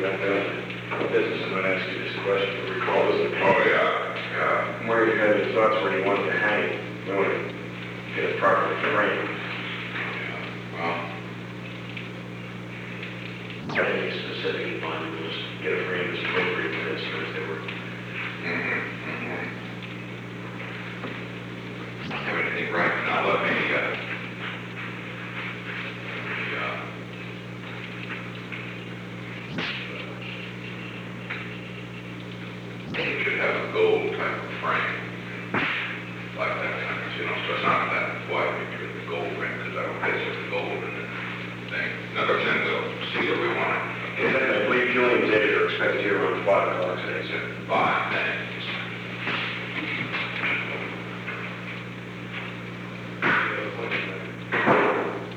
business, I'm gonna ask you this question to recall this. Oh, yeah, yeah. Where you had your thoughts where you wanted to hang it, you want to get it properly framed. Well, Got any specific in mind, we'll just get a frame that's appropriate for this, or if they were. I have anything right now, let me, you should have a gold type of frame, like that kind of, so it's not that white picture of the gold ring, because that'll fit with the gold and the thing. Now, they'll send the seal we want it. I believe Julian and David are expected here around 5 o'clock today, so. 5.